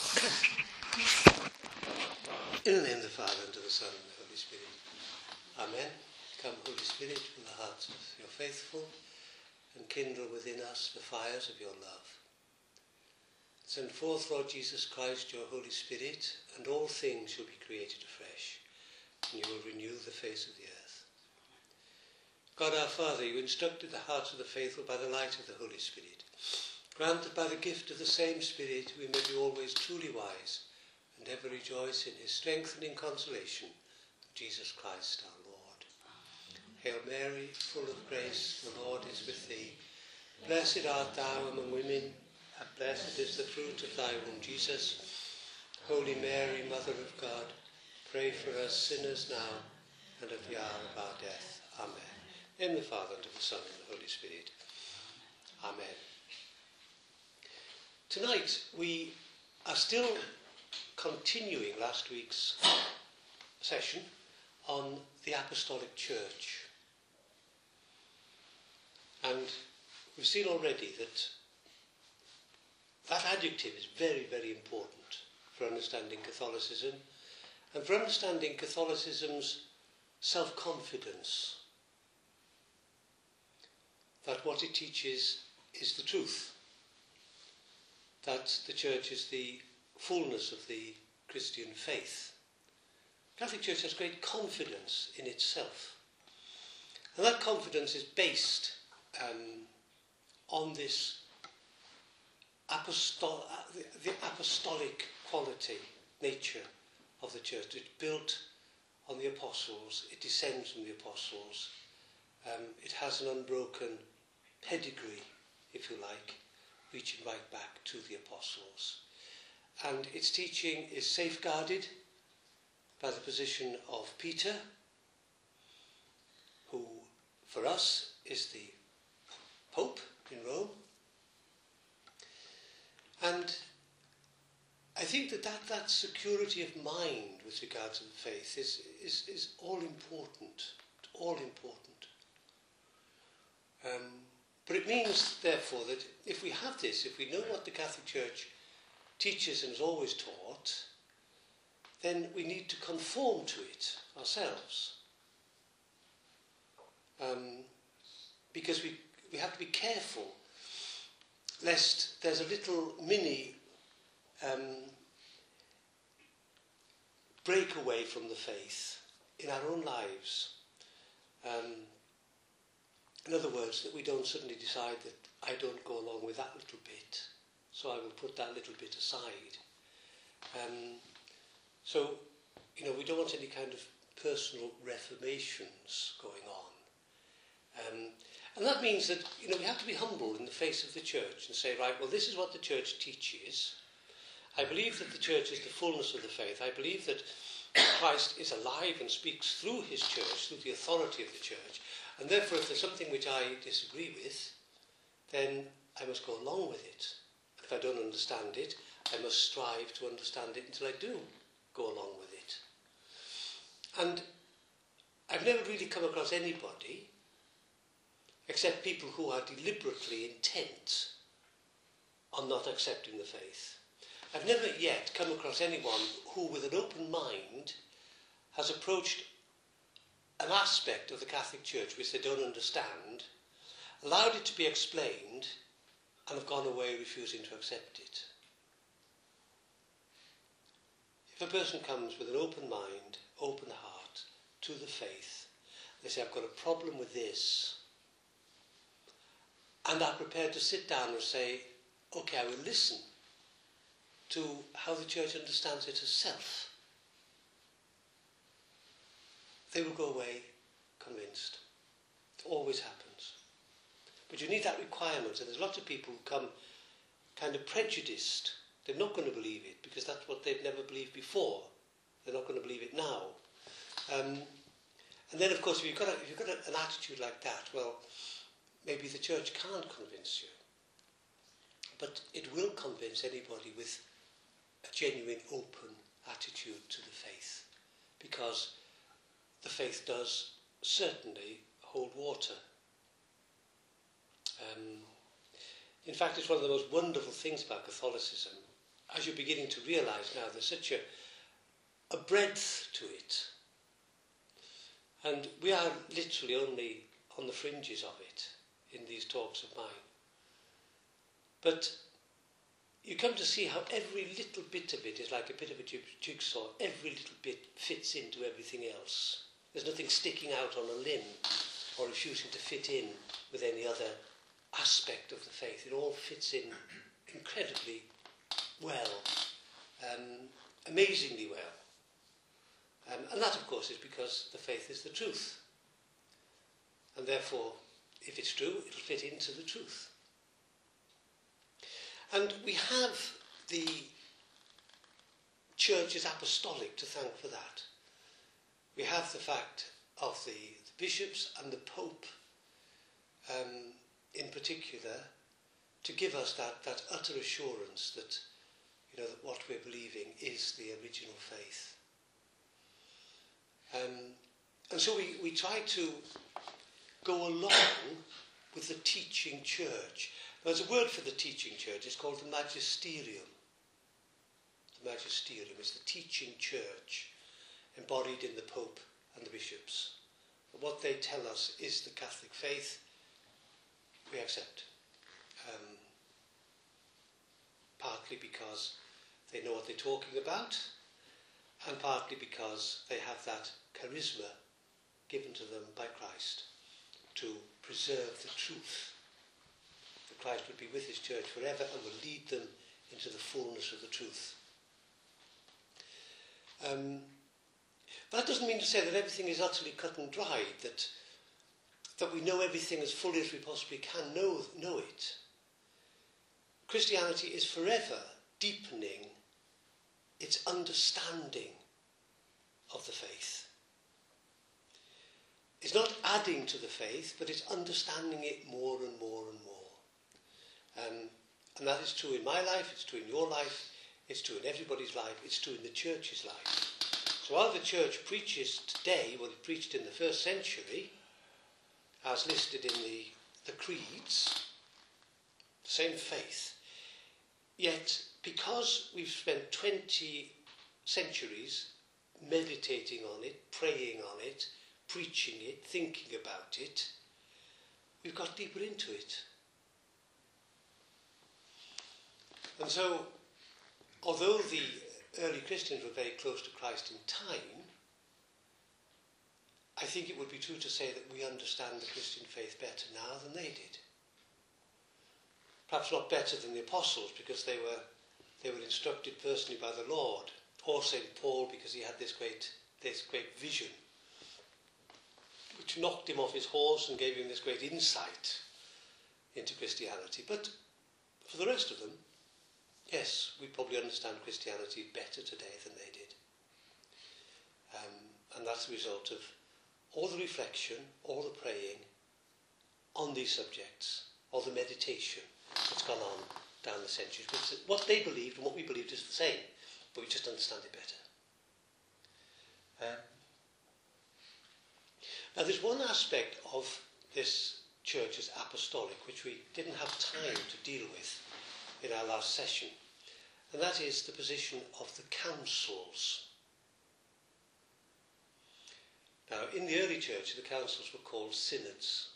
In the name of the Father, and of the Son, and of the Holy Spirit. Amen. Come, Holy Spirit, fill the hearts of your faithful, and kindle within us the fires of your love. Send forth, Lord Jesus Christ, your Holy Spirit, and all things shall be created afresh, and you will renew the face of the earth. God our Father, you instructed the hearts of the faithful by the light of the Holy Spirit. Grant that by the gift of the same Spirit we may be always truly wise, and ever rejoice in his strengthening consolation, Jesus Christ our Lord. Hail Mary, full of grace, the Lord is with thee. Blessed art thou among women, and blessed is the fruit of thy womb, Jesus. Holy Mary, Mother of God, pray for us sinners now, and at the hour of our death. Amen. In the Father, and of the Son, and the Holy Spirit. Amen. Tonight we are still continuing last week's session on the Apostolic Church. And we've seen already that adjective is very, very important for understanding Catholicism and for understanding Catholicism's self-confidence that what it teaches is the truth, that the Church is the fullness of the Christian faith. The Catholic Church has great confidence in itself. And that confidence is based on this the apostolic quality, nature of the Church. It's built on the apostles, it descends from the apostles, it has an unbroken pedigree, if you like, reaching right back to the apostles. And its teaching is safeguarded by the position of Peter, who for us is the Pope in Rome. And I think that security of mind with regard to the faith is all important, but it means, therefore, that if we have this, if we know what the Catholic Church teaches and has always taught, then we need to conform to it ourselves. Because we have to be careful lest there's a little mini breakaway from the faith in our own lives. In other words, that we don't suddenly decide that I don't go along with that little bit, so I will put that little bit aside. So, we don't want any kind of personal reformations going on. And that means that, we have to be humble in the face of the Church and say, right, well, this is what the Church teaches. I believe that the Church is the fullness of the faith. I believe that Christ is alive and speaks through his Church, through the authority of the Church. And therefore, if there's something which I disagree with, then I must go along with it. If I don't understand it, I must strive to understand it until I do go along with it. And I've never really come across anybody, except people who are deliberately intent on not accepting the faith. I've never yet come across anyone who, with an open mind, has approached an aspect of the Catholic Church which they don't understand, allowed it to be explained, and have gone away refusing to accept it. If a person comes with an open mind, open heart to the faith, they say, I've got a problem with this, and are prepared to sit down and say, okay, I will listen to how the Church understands it herself, they will go away convinced. It always happens. But you need that requirement, and there's lots of people who come kind of prejudiced. They're not going to believe it because that's what they've never believed before. They're not going to believe it now. And then, of course, if you've got an attitude like that, well, maybe the Church can't convince you. But it will convince anybody with a genuine, open attitude to the faith, because the faith does certainly hold water. In fact, it's one of the most wonderful things about Catholicism as you're beginning to realise now, there's such a breadth to it. And we are literally only on the fringes of it in these talks of mine. But you come to see how every little bit of it is like a bit of a jigsaw. Every little bit fits into everything else. There's nothing sticking out on a limb or refusing to fit in with any other aspect of the faith. It all fits in incredibly well, amazingly well. And that, of course, is because the faith is the truth. And therefore, if it's true, it'll fit into the truth. And we have the Church as apostolic to thank for that. We have the fact of the bishops and the Pope in particular to give us that utter assurance that, you know, that what we're believing is the original faith. And so we try to go along with the teaching church. There's a word for the teaching church. It's called the magisterium. The magisterium is the teaching church embodied in the Pope and the bishops. But what they tell us is the Catholic faith. We accept. Partly because they know what they're talking about, and partly because they have that charisma given to them by Christ to preserve the truth. That Christ would be with his church forever and will lead them into the fullness of the truth. That doesn't mean to say that everything is utterly cut and dried, that we know everything as fully as we possibly can know it. Christianity is forever deepening its understanding of the faith. It's not adding to the faith, but it's understanding it more and more and more. And that is true in my life, it's true in your life, it's true in everybody's life, it's true in the church's life. So while the church preaches today what it preached in the first century, as listed in the creeds, the same faith, yet because we've spent 20 centuries meditating on it, praying on it, preaching it, thinking about it, we've got deeper into it. And so, although the early Christians were very close to Christ in time, I think it would be true to say that we understand the Christian faith better now than they did. Perhaps not better than the apostles, because they were instructed personally by the Lord, or St. Paul, because he had this great vision, which knocked him off his horse and gave him this great insight into Christianity. But for the rest of them, yes, we probably understand Christianity better today than they did. And that's the result of all the reflection, all the praying on these subjects, all the meditation that's gone on down the centuries. What they believed and what we believed is the same, but we just understand it better. Now there's one aspect of this church as apostolic which we didn't have time to deal with in our last session, and that is the position of the councils. Now, in the early church, the councils were called synods.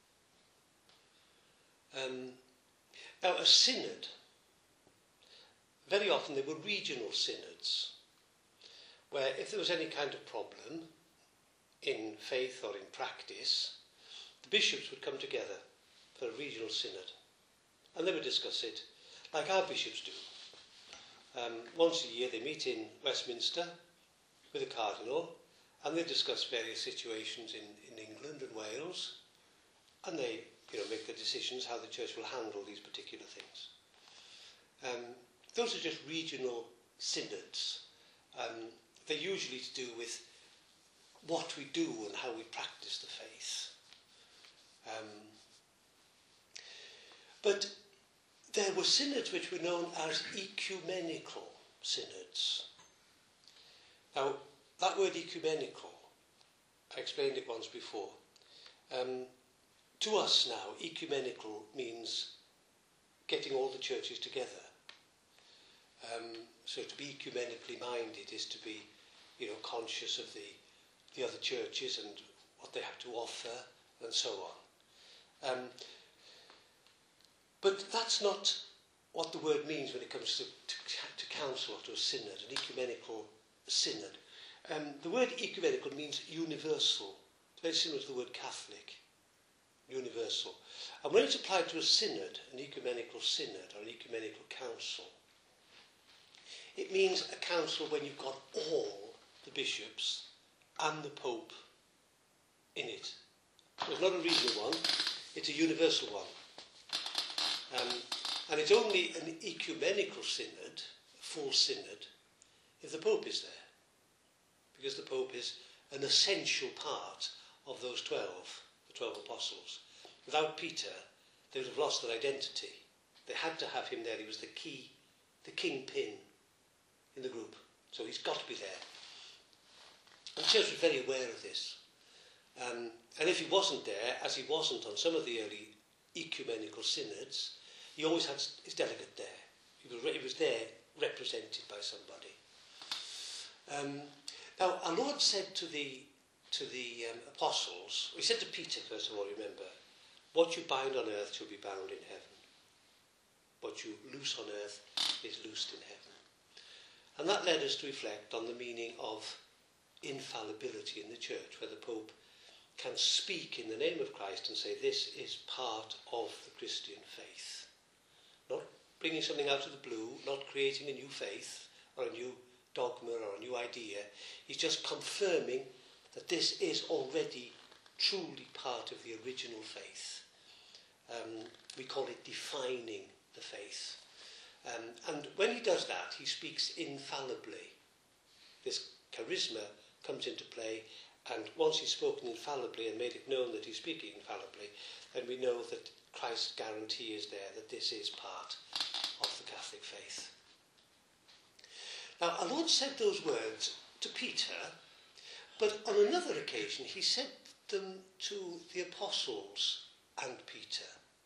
Now, a synod, very often they were regional synods, where if there was any kind of problem in faith or in practice, the bishops would come together for a regional synod, and they would discuss it like our bishops do. Once a year they meet in Westminster with a cardinal, and they discuss various situations in England and Wales, and they make the decisions how the church will handle these particular things. Those are just regional synods. They're usually to do with what we do and how we practice the faith. But there were synods which were known as ecumenical synods. Now, that word ecumenical, I explained it once before. To us now, ecumenical means getting all the churches together. So to be ecumenically minded is to be, conscious of the other churches and what they have to offer and so on. But that's not what the word means when it comes to council or to a synod, an ecumenical synod. The word ecumenical means universal. It's very similar to the word Catholic, universal. And when it's applied to a synod, an ecumenical synod or an ecumenical council, it means a council when you've got all the bishops and the Pope in it. So it's not a regional one, it's a universal one. And it's only an ecumenical synod, a full synod, if the Pope is there. Because the Pope is an essential part of those 12, the 12 apostles. Without Peter, they would have lost their identity. They had to have him there. He was the key, the kingpin in the group. So he's got to be there. And the church was very aware of this. And if he wasn't there, as he wasn't on some of the early ecumenical synods, he always had his delegate there. He was there represented by somebody. Now, our Lord said to the apostles, he said to Peter, first of all, remember, what you bind on earth shall be bound in heaven. What you loose on earth is loosed in heaven. And that led us to reflect on the meaning of infallibility in the church, where the Pope can speak in the name of Christ and say, this is part of the Christian faith. Not bringing something out of the blue, not creating a new faith or a new dogma or a new idea. He's just confirming that this is already truly part of the original faith. We call it defining the faith. And when he does that, he speaks infallibly. This charisma comes into play, and once he's spoken infallibly and made it known that he's speaking infallibly, then we know that Christ's guarantee is there that this is part of the Catholic faith. Now, our Lord said those words to Peter, but on another occasion he said them to the apostles and Peter.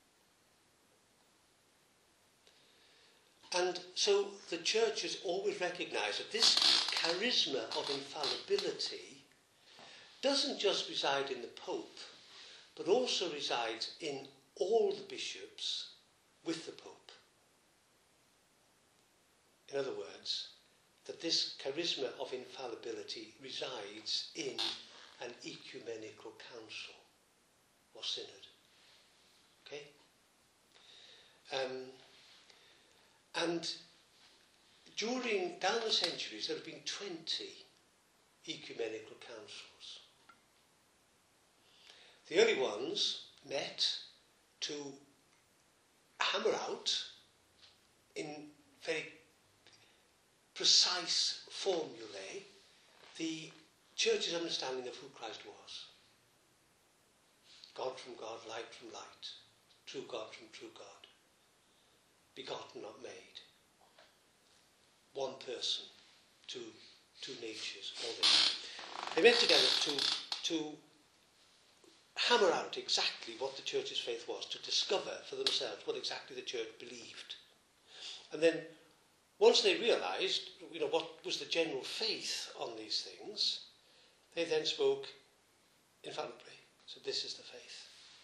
And so the church has always recognised that this charisma of infallibility doesn't just reside in the Pope, but also resides in all the bishops with the Pope. In other words, that this charisma of infallibility resides in an ecumenical council or synod. Okay? And down the centuries, there have been 20 ecumenical councils. The early ones met to hammer out in very precise formulae the church's understanding of who Christ was. God from God, light from light, true God from true God, begotten, not made. One person, two natures, all this. They met together to hammer out exactly what the church's faith was, to discover for themselves what exactly the church believed. And then, once they realised, what was the general faith on these things, they then spoke infallibly. So this is the faith.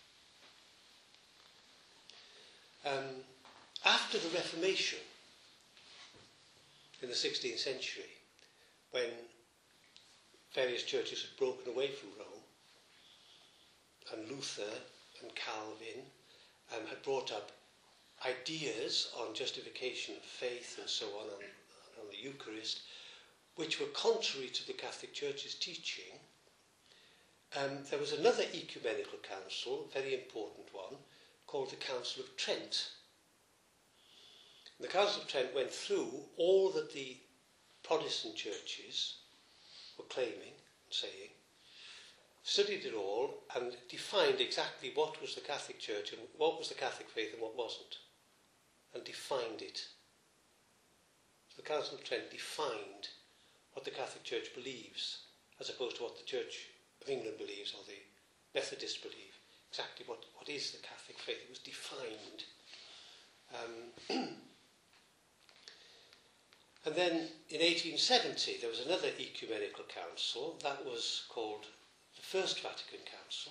After the Reformation, in the 16th century, when various churches had broken away from Rome, and Luther and Calvin had brought up ideas on justification of faith and so on the Eucharist, which were contrary to the Catholic Church's teaching, there was another ecumenical council, a very important one, called the Council of Trent. And the Council of Trent went through all that the Protestant churches were claiming and saying, studied it all and defined exactly what was the Catholic Church and what was the Catholic faith and what wasn't, and defined it. So the Council of Trent defined what the Catholic Church believes, as opposed to what the Church of England believes or the Methodists believe. Exactly what is the Catholic faith. It was defined. And then in 1870 there was another ecumenical council. That was called the First Vatican Council.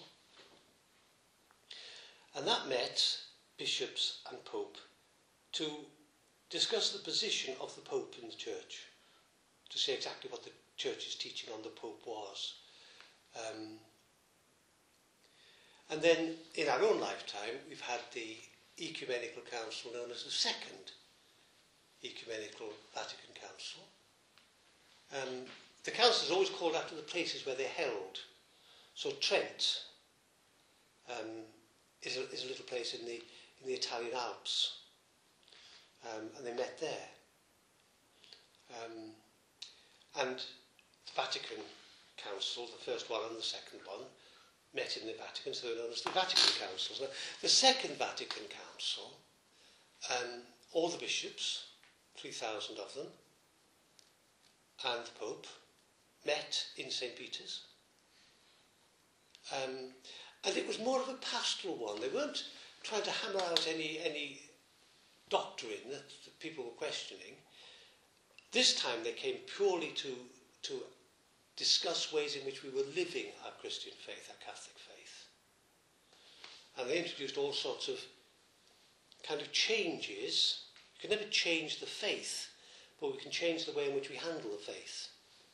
And that met bishops and Pope to discuss the position of the Pope in the Church, to say exactly what the Church's teaching on the Pope was. And then in our own lifetime we've had the Ecumenical Council known as the Second Ecumenical Vatican Council. The council is always called after the places where they're held. So Trent is a little place in the Italian Alps, and they met there. And the Vatican Council, the first one and the second one, met in the Vatican, so they're known as the Vatican Councils. Now, the Second Vatican Council, all the bishops, 3,000 of them, and the Pope met in St. Peter's. And it was more of a pastoral one. They weren't trying to hammer out any doctrine that people were questioning. This time they came purely to discuss ways in which we were living our Christian faith, our Catholic faith. And they introduced all sorts of kind of changes. You can never change the faith, but we can change the way in which we handle the faith.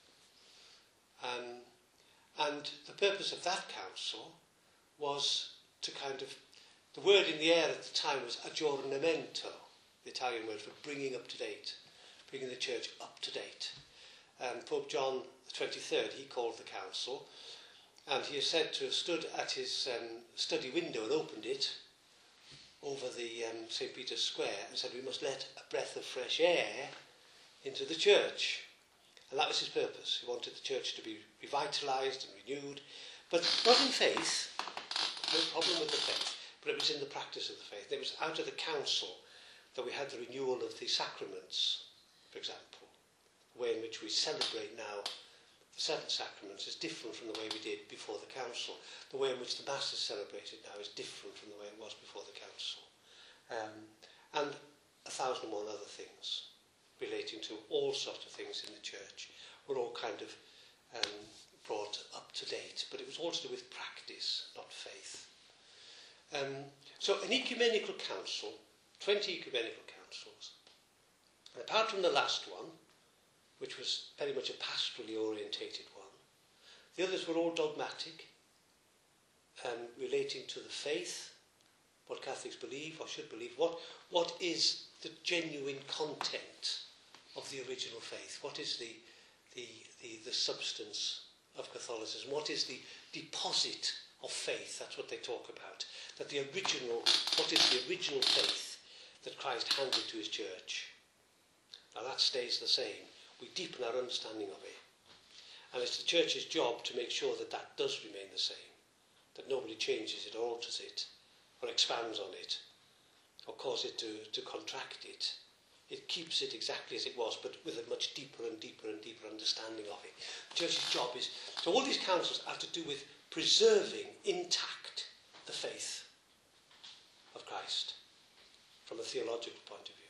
And the purpose of that council was to kind of, the word in the air at the time was aggiornamento, the Italian word for bringing up to date, bringing the church up to date. Pope John the 23rd, he called the council, and he is said to have stood at his study window and opened it over the St. Peter's Square and said, we must let a breath of fresh air into the church. And that was his purpose. He wanted the church to be revitalised and renewed, but not in faith, no problem with the faith, but it was in the practice of the faith. It was out of the council that we had the renewal of the sacraments, for example. The way in which we celebrate now the seven sacraments is different from the way we did before the council. The way in which the Mass is celebrated now is different from the way it was before the council. And 1,001 other things relating to all sorts of things in the church were all kind of brought up to date, but it was all to do with practice, not faith. So an ecumenical council, 20 ecumenical councils, and apart from the last one, which was very much a pastorally orientated one, the others were all dogmatic, relating to the faith, what Catholics believe or should believe, what is the genuine content of the original faith, what is the substance of Catholicism, what is the deposit of faith, that's what they talk about, that what is the original faith that Christ handed to his church. Now that stays the same. We deepen our understanding of it. And it's the church's job to make sure that that does remain the same, that nobody changes it or alters it, or expands on it, or causes it to contract it. It keeps it exactly as it was, but with a much deeper and deeper and deeper understanding of it. The church's job is, so all these councils have to do with preserving intact the faith of Christ from a theological point of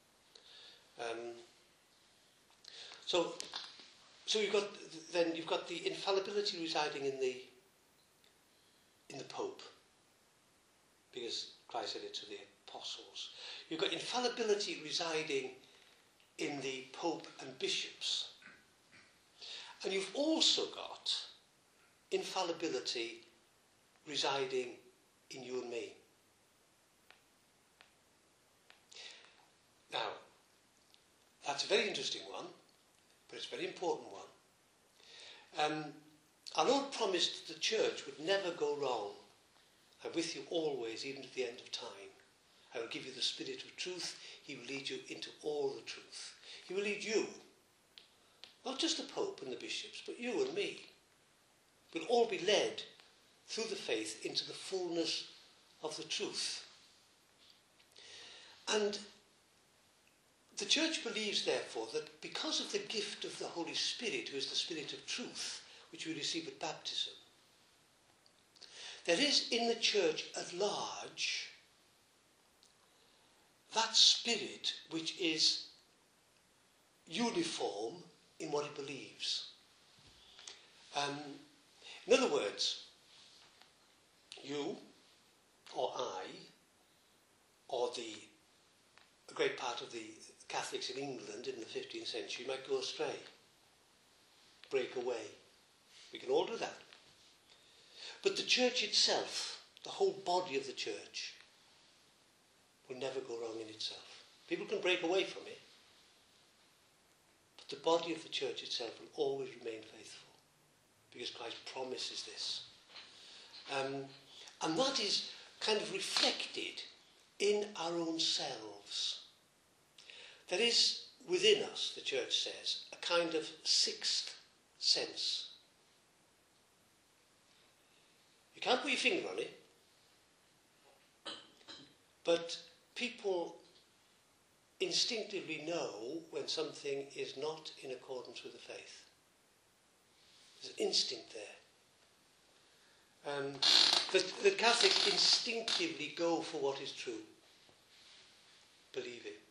view. So you've got the infallibility residing in the Pope, because Christ said it to the apostles. You've got infallibility residing in the Pope and bishops. And you've also got infallibility residing in you and me. Now, that's a very interesting one, but it's a very important one. Our Lord promised that the church would never go wrong. I'm with you always, even to the end of time. I will give you the Spirit of truth. He will lead you into all the truth. He will lead you, not just the Pope and the bishops, but you and me. We'll all be led through the faith into the fullness of the truth. And the church believes, therefore, that because of the gift of the Holy Spirit, who is the Spirit of truth, which we receive at baptism, there is in the church at large that spirit which is uniform in what it believes. In other words, you or I, or a great part of the Catholics in England in the 15th century might go astray, break away. We can all do that. But the church itself, the whole body of the church, will never go wrong in itself. People can break away from it, but the body of the church itself will always remain faithful, because Christ promises this. And that is kind of reflected in our own selves. There is within us, the church says, a kind of sixth sense. You can't put your finger on it, but people instinctively know when something is not in accordance with the faith. There's an instinct there. The Catholics instinctively go for what is true. Believe it.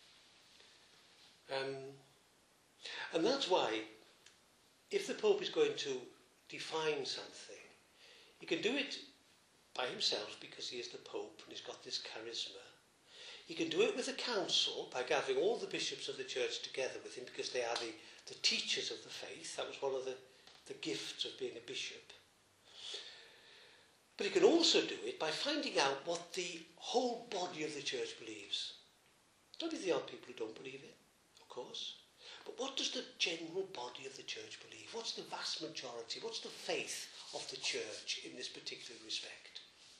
And that's why, if the Pope is going to define something, he can do it by himself because he is the Pope and he's got this charisma. He can do it with a council by gathering all the bishops of the church together with him because they are the teachers of the faith. That was one of the gifts of being a bishop. But he can also do it by finding out what the whole body of the church believes. Don't be the odd people who don't believe it, of course. But what does the general body of the church believe? What's the vast majority? What's the faith of the church in this particular respect?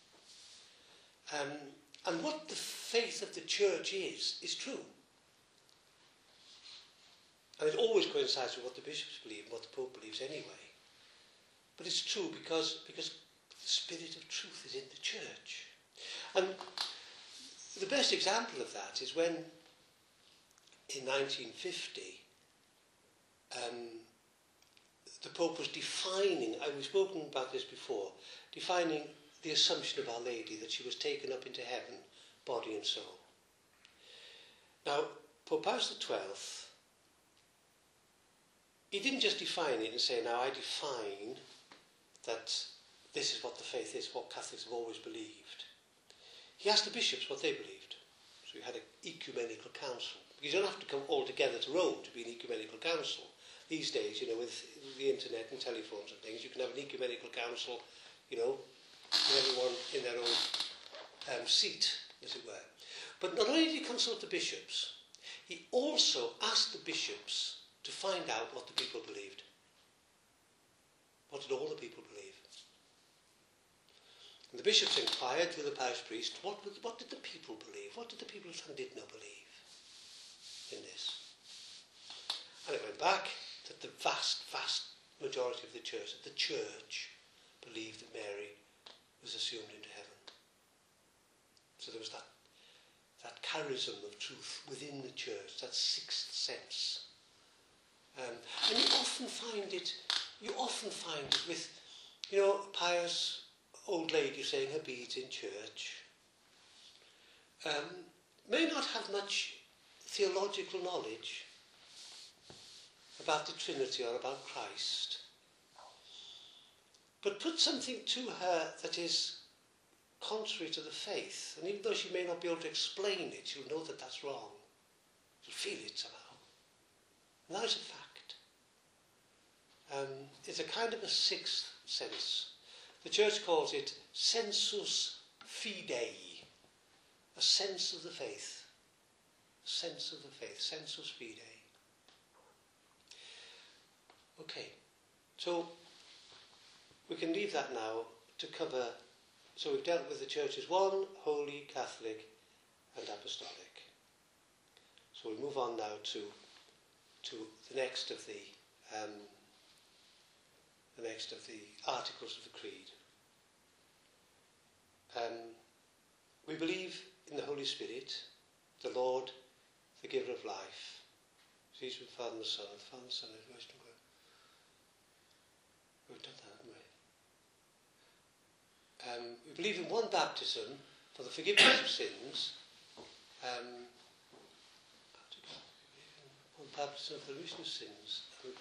And what the faith of the church is true. And it always coincides with what the bishops believe and what the Pope believes anyway. But it's true because the spirit of truth is in the church. And the best example of that is when, in 1950, the Pope was defining, we've spoken about this before, defining the Assumption of Our Lady, that she was taken up into heaven, body and soul. Now, Pope Pius XII, he didn't just define it and say, now I define that this is what the faith is, what Catholics have always believed. He asked the bishops what they believed. So he had an ecumenical council. Because you don't have to come all together to Rome to be an ecumenical council. These days, with the internet and telephones and things, you can have an ecumenical council, with everyone in their own seat, as it were. But not only did he consult the bishops, he also asked the bishops to find out what the people believed. What did all the people believe? And the bishops inquired to the parish priest, what did the people believe? What did the people of Llandudno believe in this? And it went back that the vast, vast majority of the church believed that Mary was assumed into heaven. So there was that charism of truth within the church, that sixth sense. And you often find it with, a pious old lady saying her beads in church. May not have much theological knowledge about the Trinity or about Christ, but put something to her that is contrary to the faith, and even though she may not be able to explain it, she'll know that that's wrong. She'll feel it somehow. And that is a fact. It's a kind of a sixth sense. The church calls it sensus fidei, a sense of the faith. A sense of the faith, sensus fidei. Okay, so we can leave that now to cover. So we've dealt with the church as one, holy, Catholic and apostolic. So we move on now to the next of the articles of the Creed. We believe in the Holy Spirit, the Lord, the giver of life. He's with the Father and the Son, the Father and the Son, and the Most High. We've done that, haven't we? We believe in one baptism for the forgiveness of sins. One baptism of the remission of sins, and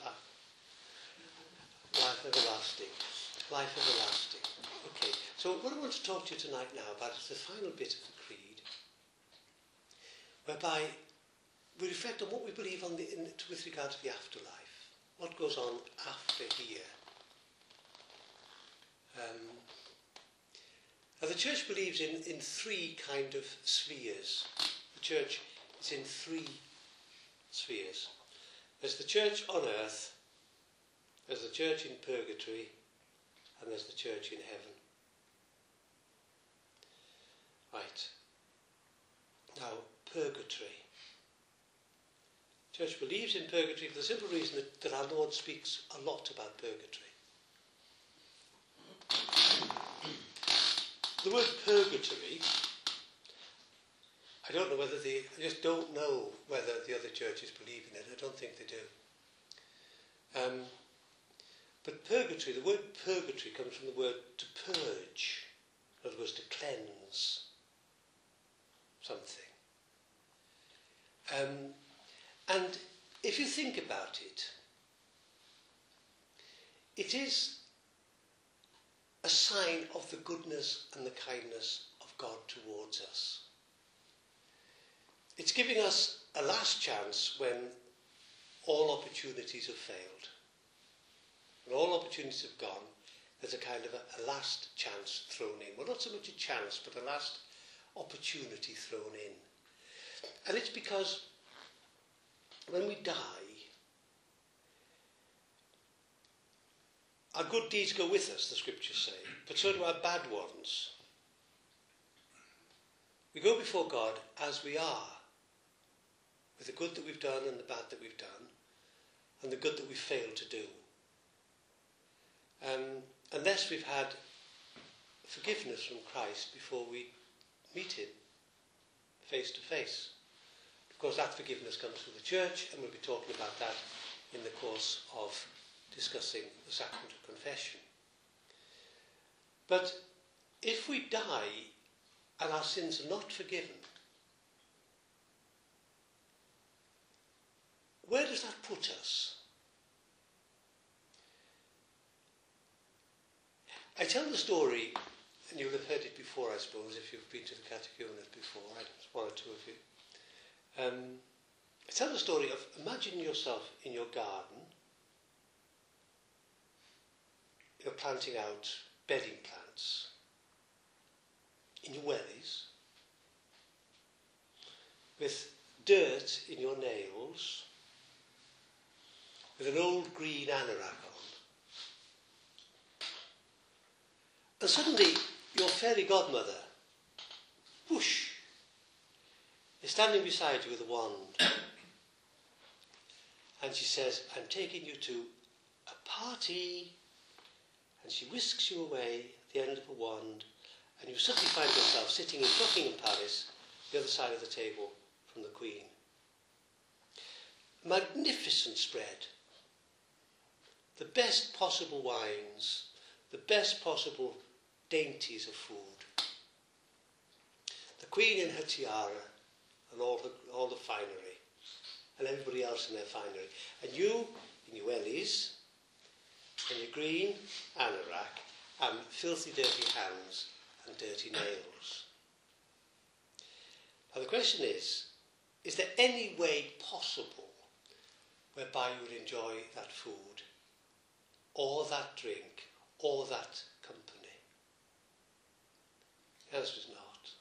life everlasting. Life everlasting. Okay, so what I want to talk to you tonight now about is the final bit of the Creed, whereby we reflect on what we believe on with regard to the afterlife, what goes on after here. Now the Church believes in three kind of spheres. The Church is in three spheres. There's the Church on earth, there's the Church in purgatory, and there's the Church in heaven. Right. Now, purgatory. The Church believes in purgatory for the simple reason that our Lord speaks a lot about purgatory. The word purgatory, I just don't know whether the other churches believe in it. I don't think they do. But purgatory, the word purgatory comes from the word to purge, in other words, to cleanse something. And if you think about it, it is a sign of the goodness and the kindness of God towards us. It's giving us a last chance when all opportunities have failed. When all opportunities have gone, there's a kind of a last chance thrown in. Well, not so much a chance, but a last opportunity thrown in. And it's because when we die, our good deeds go with us, the scriptures say, but so do our bad ones. We go before God as we are, with the good that we've done and the bad that we've done, and the good that we've failed to do. Unless we've had forgiveness from Christ before we meet him face to face. Of course, that forgiveness comes through the church, and we'll be talking about that in the course of discussing the sacrament of confession. But if we die and our sins are not forgiven, where does that put us? I tell the story, and you'll have heard it before, I suppose, if you've been to the catechumenate before, one or two of you. I tell the story of, imagine yourself in your garden. You're planting out bedding plants in your wellies, with dirt in your nails, with an old green anorak on. And suddenly, your fairy godmother, whoosh, is standing beside you with a wand. And she says, I'm taking you to a party. And she whisks you away at the end of a wand, and you suddenly find yourself sitting in Buckingham Palace, the other side of the table from the Queen. Magnificent spread. The best possible wines, the best possible dainties of food. The Queen in her tiara and all the finery, and everybody else in their finery. And you, in your wellies, and your green anorak, and filthy dirty hands and dirty nails. Now the question is there any way possible whereby you would enjoy that food, or that drink, or that company? The answer is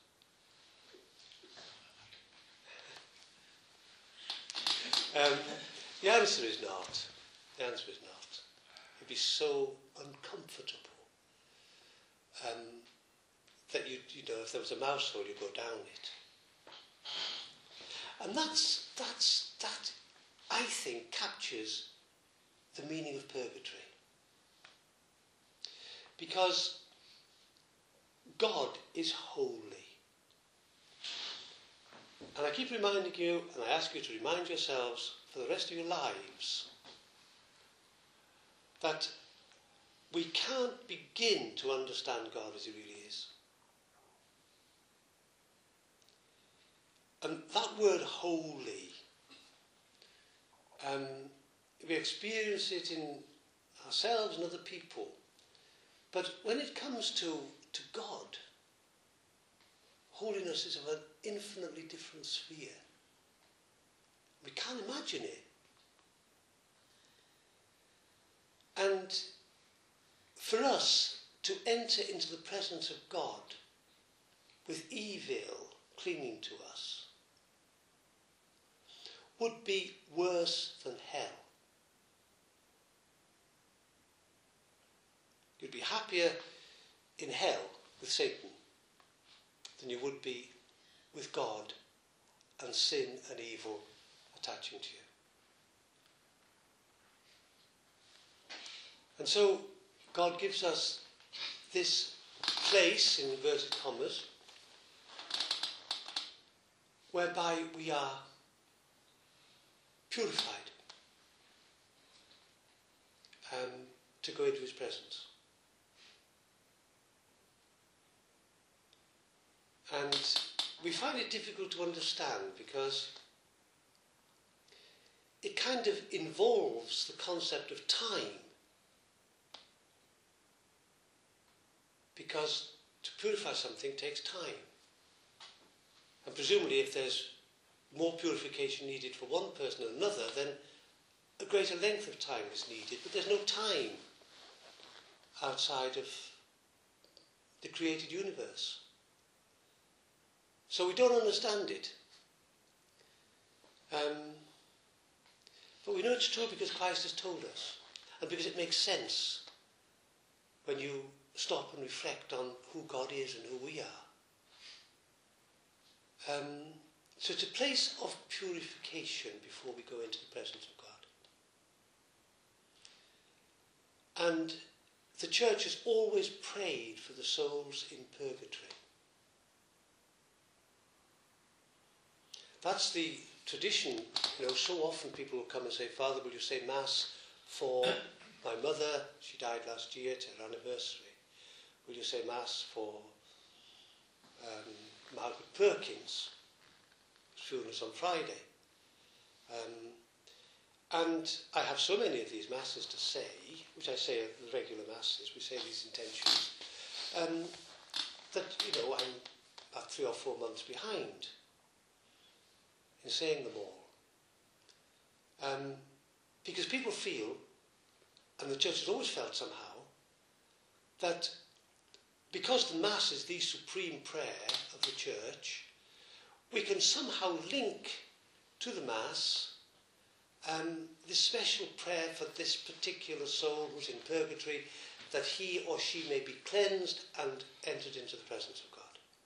not. The answer is not. The answer is not. It'd be so uncomfortable that you know, if there was a mouse hole, you'd go down it. And that I think captures the meaning of purgatory, because God is holy. And I keep reminding you, and I ask you to remind yourselves for the rest of your lives, that we can't begin to understand God as he really is. And that word holy We experience it in ourselves and other people. But when it comes to God, holiness is of an infinitely different sphere. We can't imagine it. And for us to enter into the presence of God with evil clinging to us would be worse than hell. You'd be happier in hell with Satan than you would be with God and sin and evil attaching to you. And so God gives us this place, in inverted commas, whereby we are purified to go into his presence. And we find it difficult to understand because it kind of involves the concept of time. Because to purify something takes time. And presumably if there's more purification needed for one person than another, then a greater length of time is needed. But there's no time outside of the created universe. So we don't understand it. But we know it's true because Christ has told us. And because it makes sense when you stop and reflect on who God is and who we are. So it's a place of purification before we go into the presence of God. And the church has always prayed for the souls in purgatory. That's the tradition. So often people will come and say, Father, will you say Mass for my mother? She died last year, it's her anniversary. Will you say Mass for Margaret Perkins, whose funeral is on Friday? And I have so many of these Masses to say, which I say at the regular Masses, we say these intentions, that, I'm about 3 or 4 months behind in saying them all. Because people feel, and the church has always felt somehow, that because the Mass is the supreme prayer of the church, we can somehow link to the Mass this special prayer for this particular soul who's in purgatory, that he or she may be cleansed and entered into the presence of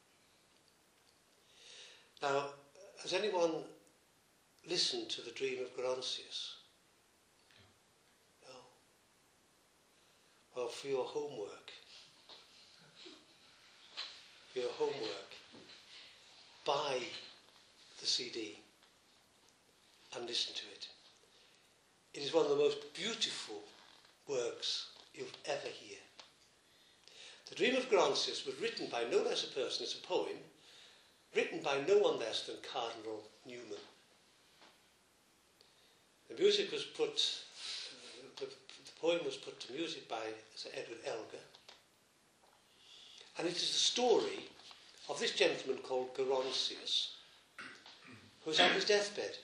God. Now, has anyone listened to the dream of Gerontius? No? Well, for your homework, buy the CD and listen to it. It is one of the most beautiful works you'll ever hear. The Dream of Gerontius was written by no less a person, it's a poem, written by no one less than Cardinal Newman. The music was the poem was put to music by Sir Edward Elgar, and it is the story of this gentleman called Gerontius, who's on his deathbed.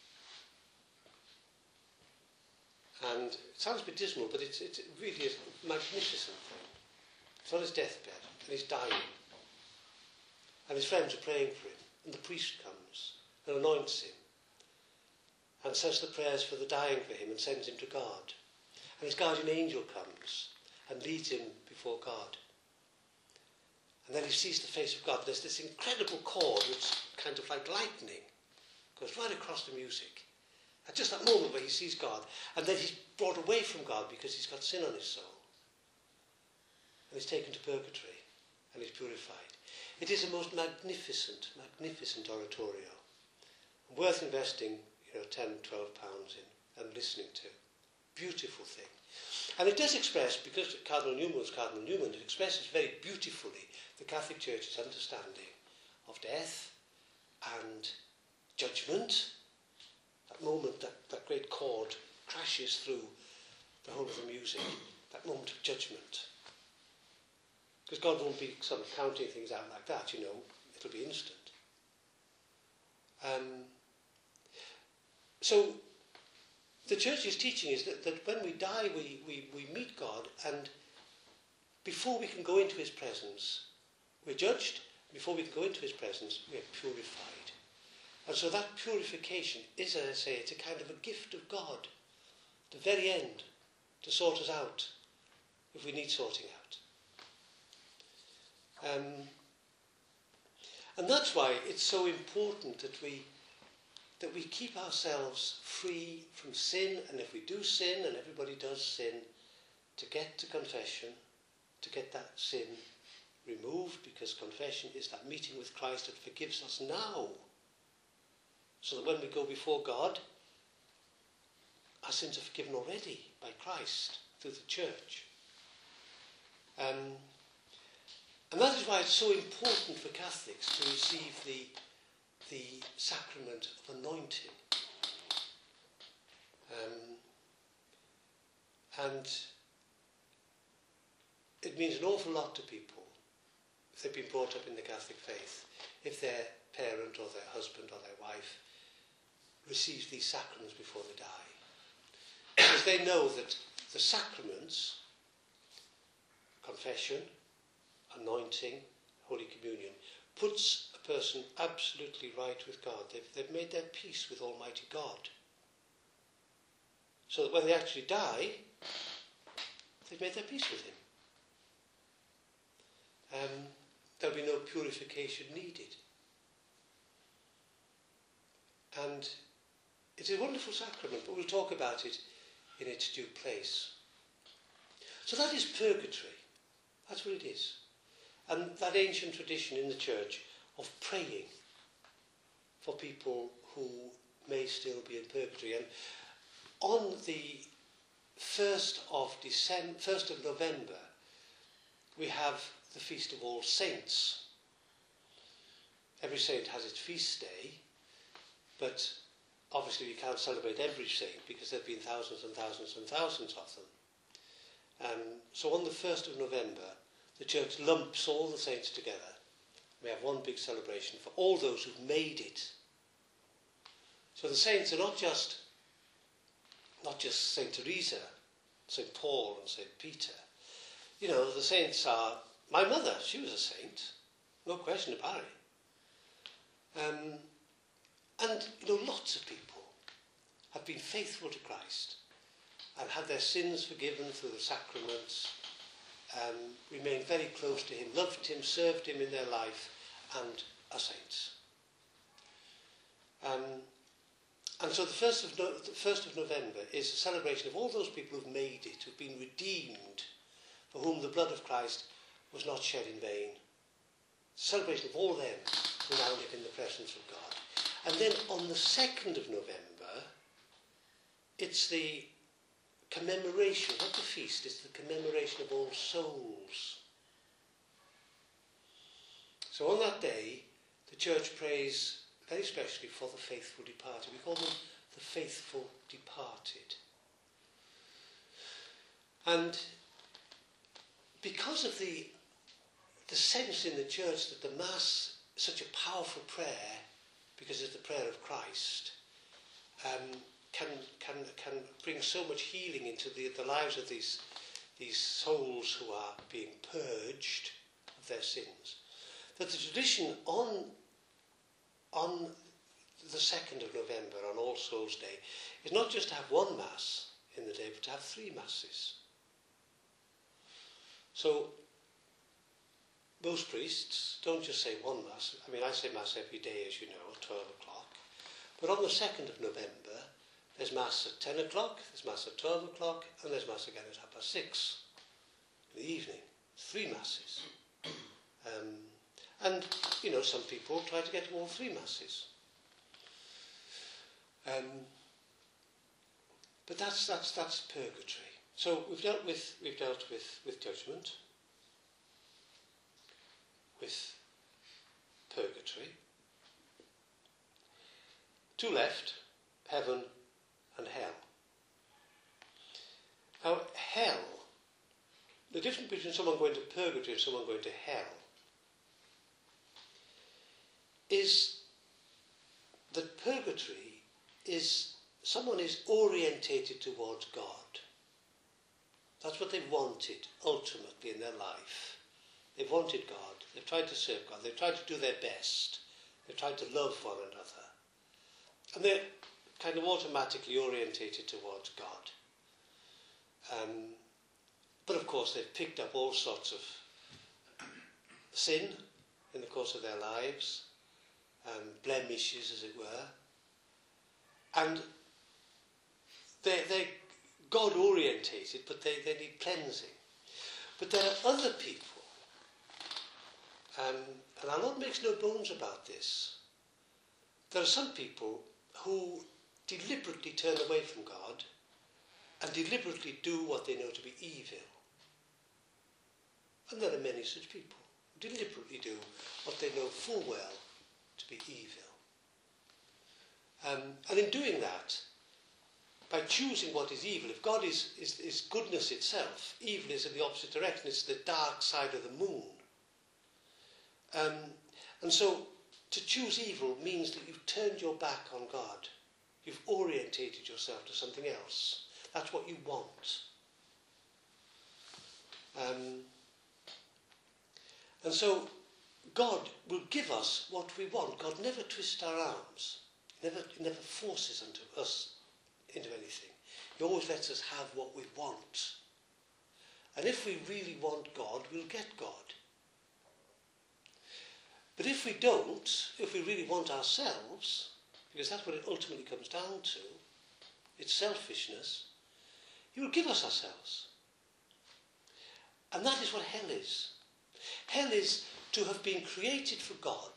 And it sounds a bit dismal, but it really is a magnificent thing. He's on his deathbed, and he's dying. And his friends are praying for him, and the priest comes and anoints him, and says the prayers for the dying for him, and sends him to God. And his guardian angel comes and leads him before God. And then he sees the face of God. There's this incredible chord, which kind of like lightning, goes right across the music. At just that moment where he sees God, and then he's brought away from God because he's got sin on his soul. And he's taken to purgatory, and he's purified. It is a most magnificent, magnificent oratorio. Worth investing, £10, £12 in and listening to. Beautiful thing. And it does express, because Cardinal Newman was Cardinal Newman, it expresses very beautifully the Catholic Church's understanding of death and judgment that moment, that great chord crashes through the whole of the music, that moment of judgment. Because God won't be sort of counting things out like that, it'll be instant. So the church's teaching is that when we die, we meet God, and before we can go into his presence, we're judged. Before we can go into his presence, we're purified. And so that purification is, as I say, it's a kind of a gift of God, the very end, to sort us out if we need sorting out. And that's why it's so important that we keep ourselves free from sin, and if we do sin, and everybody does sin, to get to confession, to get that sin removed, because confession is that meeting with Christ that forgives us now, so that when we go before God, our sins are forgiven already by Christ through the church. And that is why it's so important for Catholics to receive the sacrament of anointing. And it means an awful lot to people if they've been brought up in the Catholic faith, if their parent or their husband or their wife receives these sacraments before they die. Because they know that the sacraments, confession, anointing, Holy Communion, puts a person absolutely right with God. They've made their peace with Almighty God. So that when they actually die, they've made their peace with him. There'll be no purification needed. And it's a wonderful sacrament, but we'll talk about it in its due place. So that is purgatory. That's what it is. And that ancient tradition in the church of praying for people who may still be in purgatory. And on the 1st of November, we have the Feast of All Saints. Every saint has its feast day, but obviously we can't celebrate every saint because there have been thousands and thousands and thousands of them. So on the 1st of November, the church lumps all the saints together. We have one big celebration for all those who've made it. So the saints are not just St. Teresa, St. Paul and St. Peter. The saints are my mother. She was a saint, no question about it. And lots of people have been faithful to Christ and had their sins forgiven through the sacraments, remained very close to him, loved him, served him in their life, and are saints. And so the 1st of November is a celebration of all those people who've made it, who've been redeemed, for whom the blood of Christ was not shed in vain. It's a celebration of all them who now live in the presence of God. And then on the 2nd of November, it's the commemoration, not the feast, it's the commemoration of All Souls. So on that day, the church prays very specially for the faithful departed. We call them the faithful departed. And because of the sense in the church that the Mass is such a powerful prayer, because it's the prayer of Christ, can bring so much healing into the lives of these souls who are being purged of their sins, that the tradition on the 2nd of November, on All Souls' Day, is not just to have one Mass in the day, but to have 3 Masses. So most priests don't just say one Mass. I mean, I say Mass every day, as you know, at 12 o'clock. But on the 2nd of November, there's Mass at 10 o'clock, there's Mass at 12 o'clock, and there's Mass again at 6:30 in the evening. 3 Masses. And, some people try to get to all 3 Masses. But that's purgatory. So we've dealt with judgment, with purgatory. 2 left, heaven and hell. Now, hell, the difference between someone going to purgatory and someone going to hell is that purgatory is someone is orientated towards God. That's what they've wanted ultimately in their life. They've wanted God. They've tried to serve God. They've tried to do their best. They've tried to love one another. And they're kind of automatically orientated towards God. But of course they've picked up all sorts of sin in the course of their lives, blemishes as it were. And they're God orientated, but they need cleansing. But there are other people, and our Lord makes no bones about this. There are some people who deliberately turn away from God and deliberately do what they know to be evil. And there are many such people who deliberately do what they know full well to be evil. And in doing that, by choosing what is evil, if God is goodness itself, evil is in the opposite direction. It's the dark side of the moon. And so to choose evil means that you've turned your back on God. You've orientated yourself to something else. That's what you want. And so God will give us what we want. God never twists our arms. He never forces us into anything. He always lets us have what we want. And if we really want God, we'll get God. But if we don't, if we really want ourselves, because that's what it ultimately comes down to, it's selfishness, He will give us ourselves. And that is what hell is. Hell is to have been created for God,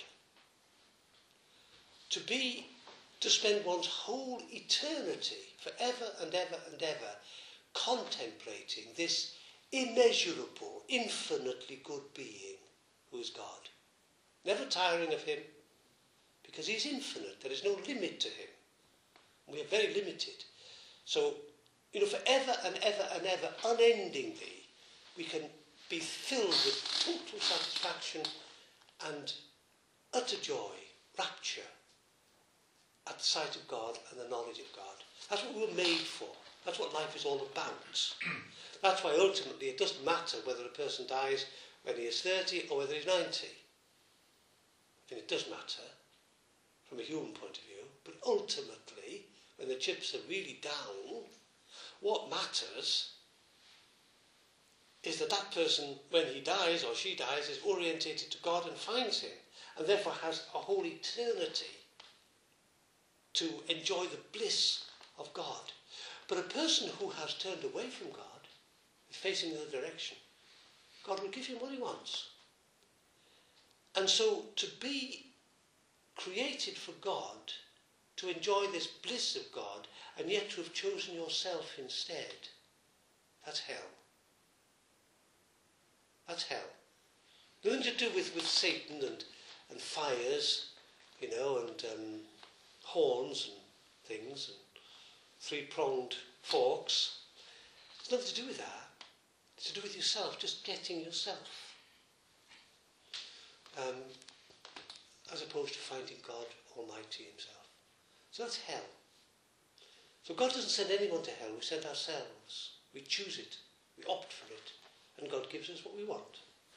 to spend one's whole eternity, forever and ever and ever, contemplating this immeasurable, infinitely good being who is God. Never tiring of him, because he's infinite. There is no limit to him. We are very limited. So, forever and ever and ever, unendingly, we can be filled with total satisfaction and utter joy, rapture, at the sight of God and the knowledge of God. That's what we were made for. That's what life is all about. That's why ultimately it doesn't matter whether a person dies when he is 30 or whether he's 90. It does matter from a human point of view, but ultimately, when the chips are really down, what matters is that that person, when he dies or she dies, is orientated to God and finds him, and therefore has a whole eternity to enjoy the bliss of God. But a person who has turned away from God, is facing the other direction, God will give him what he wants. And so to be created for God, to enjoy this bliss of God, and yet to have chosen yourself instead, that's hell. That's hell. Nothing to do with Satan and fires, and horns and things, and three-pronged forks. It's nothing to do with that. It's to do with yourself, just getting yourself. As opposed to finding God Almighty himself. So that's hell. So God doesn't send anyone to hell, we send ourselves. We choose it, we opt for it, and God gives us what we want.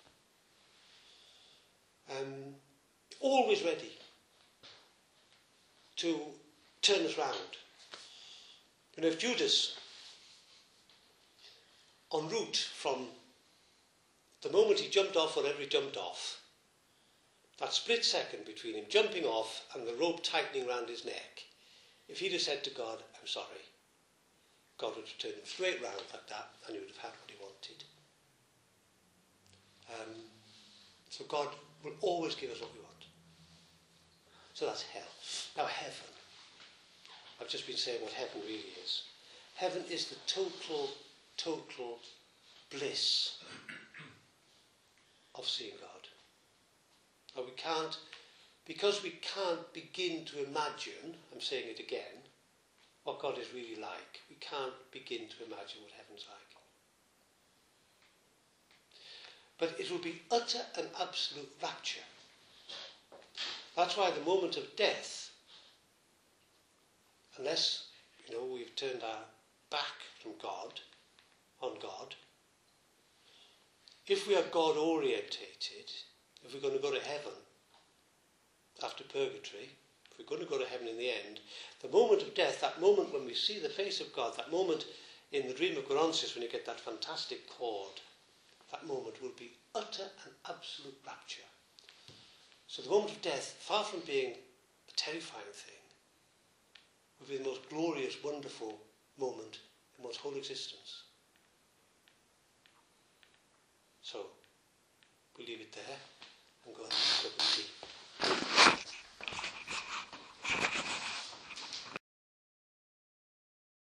Always ready to turn us round. If Judas, en route from the moment he jumped off, wherever he jumped off, that split second between him jumping off and the rope tightening round his neck, if he'd have said to God, I'm sorry, God would have turned him straight round like that and he would have had what he wanted. So God will always give us what we want. So that's hell. Now heaven. I've just been saying what heaven really is. Heaven is the total bliss of seeing God. Now because we can't begin to imagine, I'm saying it again, what God is really like, we can't begin to imagine what heaven's like. But it will be utter and absolute rapture. That's why the moment of death, unless, we've turned our back from God, on God, if we are God-orientated, if we're going to go to heaven after purgatory, if we're going to go to heaven in the end, the moment of death, that moment when we see the face of God, that moment in the dream of Goronsis when you get that fantastic chord, that moment will be utter and absolute rapture. So the moment of death, far from being a terrifying thing, will be the most glorious, wonderful moment in one's whole existence. So, we'll leave it there and go and have a cup of tea.